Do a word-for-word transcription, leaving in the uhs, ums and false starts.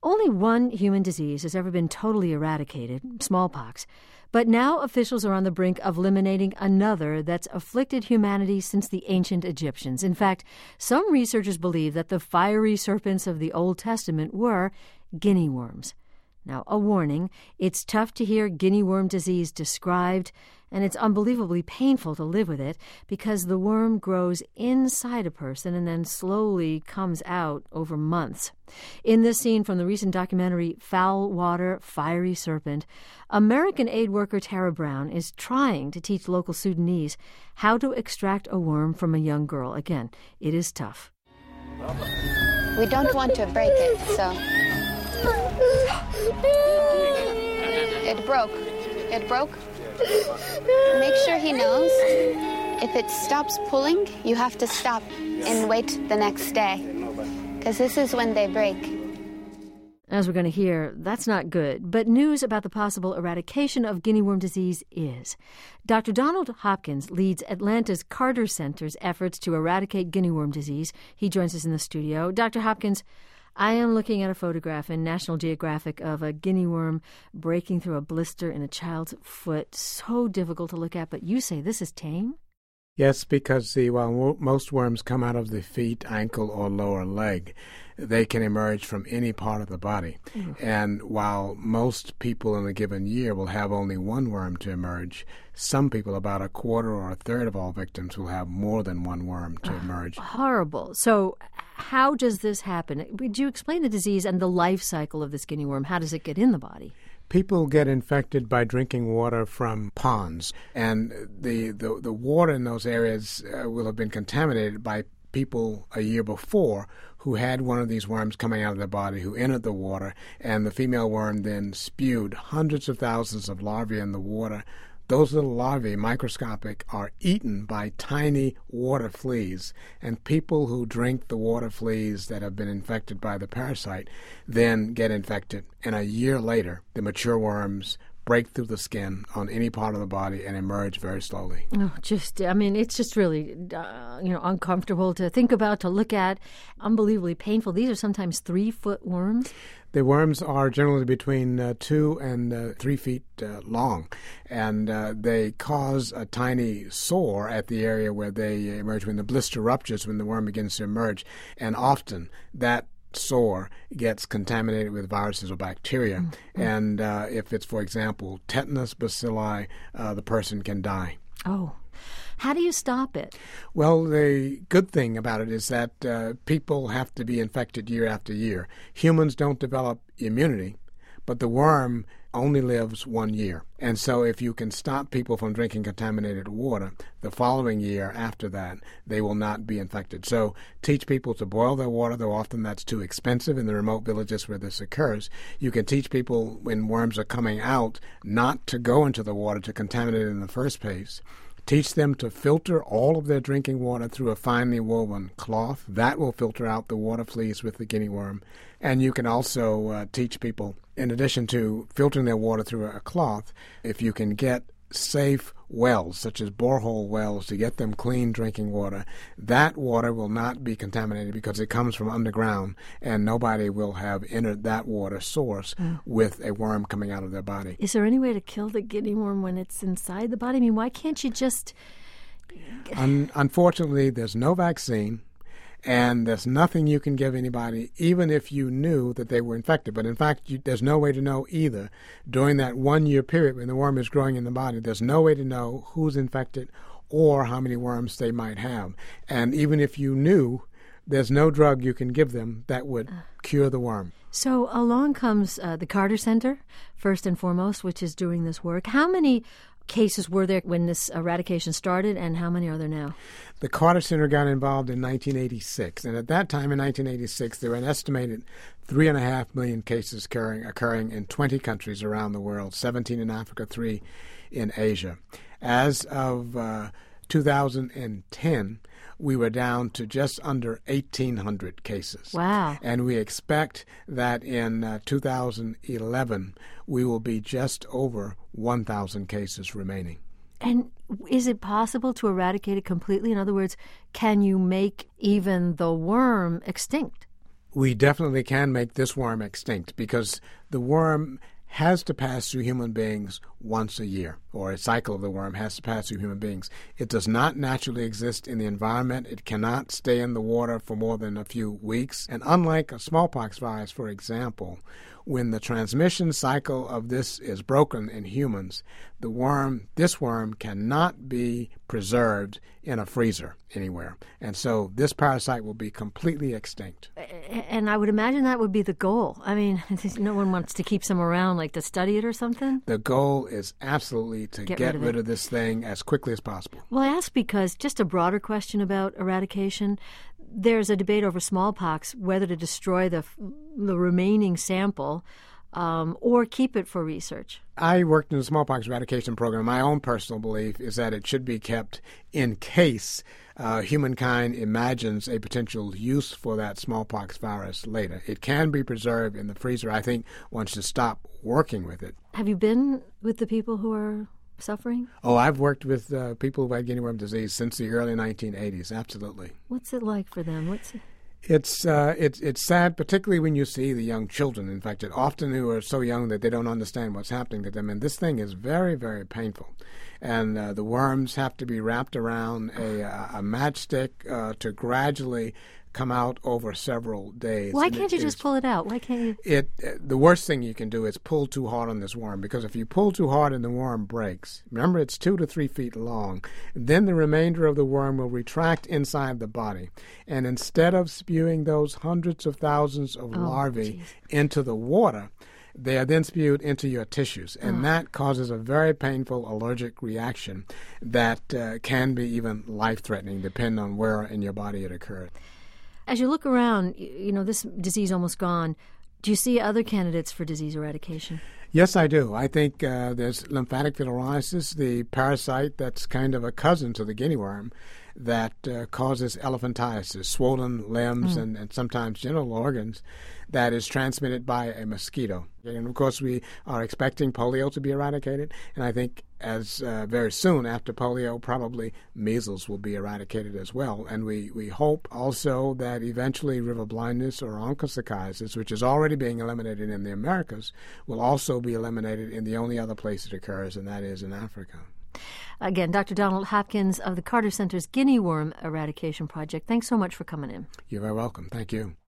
Only one human disease has ever been totally eradicated, smallpox. But now officials are on the brink of eliminating another that's afflicted humanity since the ancient Egyptians. In fact, some researchers believe that the fiery serpents of the Old Testament were guinea worms. Now, a warning, it's tough to hear guinea worm disease described, and it's unbelievably painful to live with it because the worm grows inside a person and then slowly comes out over months. In this scene from the recent documentary Foul Water, Fiery Serpent, American aid worker Tara Brown is trying to teach local Sudanese how to extract a worm from a young girl. Again, it is tough. We don't want to break it, so... It broke. It broke. Make sure he knows. If it stops pulling, you have to stop and wait the next day. Because this is when they break. As we're going to hear, that's not good. But news about the possible eradication of guinea worm disease is. Doctor Donald Hopkins leads Atlanta's Carter Center's efforts to eradicate guinea worm disease. He joins us in the studio. Doctor Hopkins, I am looking at a photograph in National Geographic of a guinea worm breaking through a blister in a child's foot. So difficult to look at, but you say this is tame? Yes, because the while most worms come out of the feet, ankle, or lower leg, they can emerge from any part of the body. Mm. And while most people in a given year will have only one worm to emerge, some people, about a quarter or a third of all victims, will have more than one worm to emerge. Uh, horrible. So how does this happen? Would you explain the disease and the life cycle of this guinea worm? How does it get in the body? People get infected by drinking water from ponds, and the, the, the water in those areas uh, will have been contaminated by people a year before who had one of these worms coming out of their body, who entered the water, and the female worm then spewed hundreds of thousands of larvae in the water. Those little larvae, microscopic, are eaten by tiny water fleas, and people who drink the water fleas that have been infected by the parasite then get infected. And a year later, the mature worms break through the skin on any part of the body and emerge very slowly. Oh, just, I mean, it's just really, uh, you know, uncomfortable to think about, to look at, unbelievably painful. These are sometimes three-foot worms. The worms are generally between uh, two and uh, three feet uh, long, and uh, they cause a tiny sore at the area where they emerge when the blister ruptures, when the worm begins to emerge, and often that sore gets contaminated with viruses or bacteria. Mm-hmm. And uh, if it's, for example, tetanus, bacilli, uh, the person can die. Oh. How do you stop it? Well, the good thing about it is that uh, people have to be infected year after year. Humans don't develop immunity, but the worm only lives one year. And so if you can stop people from drinking contaminated water, the following year after that, they will not be infected. So teach people to boil their water, though often that's too expensive in the remote villages where this occurs. You can teach people when worms are coming out not to go into the water to contaminate it in the first place. Teach them to filter all of their drinking water through a finely woven cloth. That will filter out the water fleas with the guinea worm. And you can also uh, teach people, in addition to filtering their water through a cloth, if you can get safe wells, such as borehole wells, to get them clean drinking water, that water will not be contaminated because it comes from underground, and nobody will have entered that water source mm. with a worm coming out of their body. Is there any way to kill the guinea worm when it's inside the body? I mean, why can't you just... Un- unfortunately, there's no vaccine. And there's nothing you can give anybody, even if you knew that they were infected. But in fact, you, there's no way to know either. During that one-year period when the worm is growing in the body, there's no way to know who's infected or how many worms they might have. And even if you knew, there's no drug you can give them that would cure the worm. So along comes uh, the Carter Center, first and foremost, which is doing this work. How many cases were there when this eradication started, and how many are there now? The Carter Center got involved in nineteen eighty-six, and at that time in nineteen eighty-six, there were an estimated three and a half million cases occurring, occurring in twenty countries around the world, seventeen in Africa, three in Asia. As of uh, two thousand ten, we were down to just under eighteen hundred cases. Wow. And we expect that in uh, two thousand eleven, we will be just over one thousand cases remaining. And is it possible to eradicate it completely? In other words, can you make even the worm extinct? We definitely can make this worm extinct because the worm has to pass through human beings once a year, or a cycle of the worm has to pass through human beings. It does not naturally exist in the environment. It cannot stay in the water for more than a few weeks. And unlike a smallpox virus, for example, when the transmission cycle of this is broken in humans, the worm, this worm cannot be preserved in a freezer anywhere. And so this parasite will be completely extinct. And I would imagine that would be the goal. I mean, no one wants to keep some around, like to study it or something. The goal is absolutely to get, get rid, of, rid of this thing as quickly as possible. Well, I ask because just a broader question about eradication. There's a debate over smallpox, whether to destroy the the remaining sample um, or keep it for research. I worked in the smallpox eradication program. My own personal belief is that it should be kept in case uh, humankind imagines a potential use for that smallpox virus later. It can be preserved in the freezer. I think one should stop working with it. Have you been with the people who are suffering? Oh, I've worked with uh, people who had guinea worm disease since the early nineteen eighties, absolutely. What's it like for them? What's it? It's uh, it's it's sad, particularly when you see the young children infected, often who are so young that they don't understand what's happening to them. And this thing is very, very painful. And uh, the worms have to be wrapped around a, a matchstick uh, to gradually come out over several days. Why and can't it, you just pull it out? Why can't you? It uh, the worst thing you can do is pull too hard on this worm, because if you pull too hard and the worm breaks, remember it's two to three feet long, then the remainder of the worm will retract inside the body. And instead of spewing those hundreds of thousands of oh, larvae geez. into the water, they are then spewed into your tissues, and oh. that causes a very painful allergic reaction that uh, can be even life-threatening, depending on where in your body it occurred. As you look around, you know, this disease almost gone. Do you see other candidates for disease eradication? Yes, I do. I think uh, there's lymphatic filariasis, the parasite that's kind of a cousin to the guinea worm, that uh, causes elephantiasis, swollen limbs mm. and, and sometimes genital organs, that is transmitted by a mosquito. And, of course, we are expecting polio to be eradicated, and I think as uh, very soon after polio, probably measles will be eradicated as well. And we, we hope also that eventually river blindness or onchocerciasis, which is already being eliminated in the Americas, will also be eliminated in the only other place it occurs, and that is in Africa. Again, Doctor Donald Hopkins of the Carter Center's Guinea Worm Eradication Project. Thanks so much for coming in. You're very welcome. Thank you.